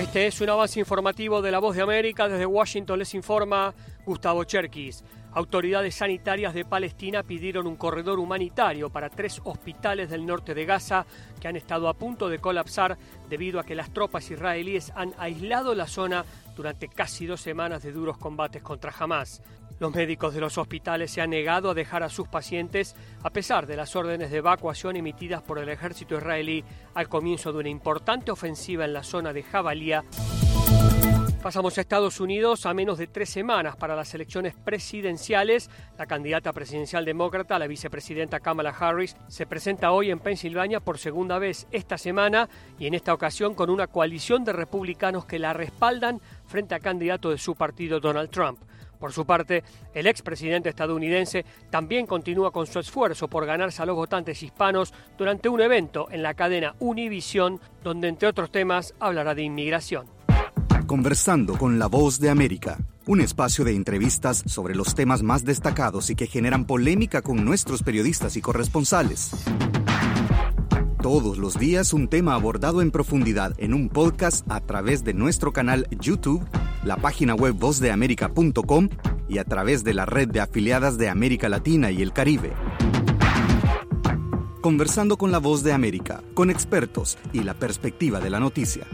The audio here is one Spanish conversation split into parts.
Este es un avance informativo de La Voz de América. Desde Washington les informa Gustavo Cherkis. Autoridades sanitarias de Palestina pidieron un corredor humanitario para 3 hospitales del norte de Gaza que han estado a punto de colapsar debido a que las tropas israelíes han aislado la zona durante casi 2 semanas de duros combates contra Hamás. Los médicos de los hospitales se han negado a dejar a sus pacientes a pesar de las órdenes de evacuación emitidas por el ejército israelí al comienzo de una importante ofensiva en la zona de Jabalía. Pasamos a Estados Unidos. A menos de 3 semanas para las elecciones presidenciales, la candidata presidencial demócrata, la vicepresidenta Kamala Harris, se presenta hoy en Pensilvania por segunda vez esta semana y en esta ocasión con una coalición de republicanos que la respaldan frente al candidato de su partido, Donald Trump. Por su parte, el expresidente estadounidense también continúa con su esfuerzo por ganarse a los votantes hispanos durante un evento en la cadena Univision, donde entre otros temas hablará de inmigración. Conversando con La Voz de América, un espacio de entrevistas sobre los temas más destacados y que generan polémica con nuestros periodistas y corresponsales. Todos los días un tema abordado en profundidad en un podcast a través de nuestro canal YouTube, la página web vozdeamerica.com y a través de la red de afiliadas de América Latina y el Caribe. Conversando con La Voz de América, con expertos y la perspectiva de la noticia.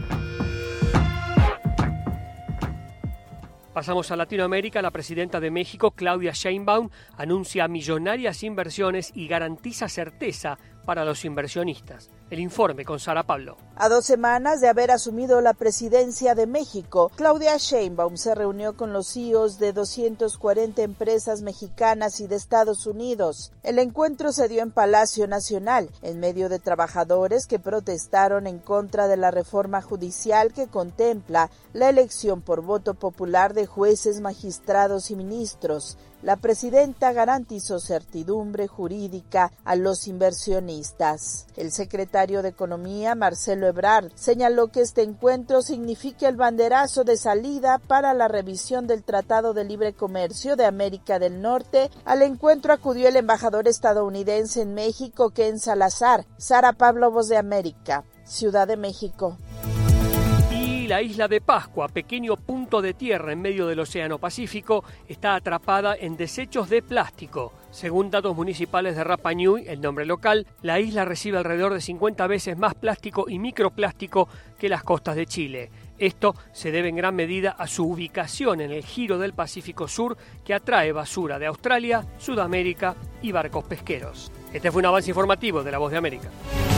Pasamos a Latinoamérica. La presidenta de México, Claudia Sheinbaum, anuncia millonarias inversiones y garantiza certeza para los inversionistas. El informe con Sara Pablo. A 2 semanas de haber asumido la presidencia de México, Claudia Sheinbaum se reunió con los CEOs de 240 empresas mexicanas y de Estados Unidos. El encuentro se dio en Palacio Nacional, en medio de trabajadores que protestaron en contra de la reforma judicial que contempla la elección por voto popular de jueces, magistrados y ministros. La presidenta garantizó certidumbre jurídica a los inversionistas. El secretario de Economía, Marcelo Ebrard, señaló que este encuentro significa el banderazo de salida para la revisión del Tratado de Libre Comercio de América del Norte. Al encuentro acudió el embajador estadounidense en México, Ken Salazar. Sara Pablo, Voz de América, Ciudad de México. La isla de Pascua, pequeño punto de tierra en medio del Océano Pacífico, está atrapada en desechos de plástico. Según datos municipales de Rapa Nui, el nombre local, la isla recibe alrededor de 50 veces más plástico y microplástico que las costas de Chile. Esto se debe en gran medida a su ubicación en el giro del Pacífico Sur, que atrae basura de Australia, Sudamérica y barcos pesqueros. Este fue un avance informativo de La Voz de América.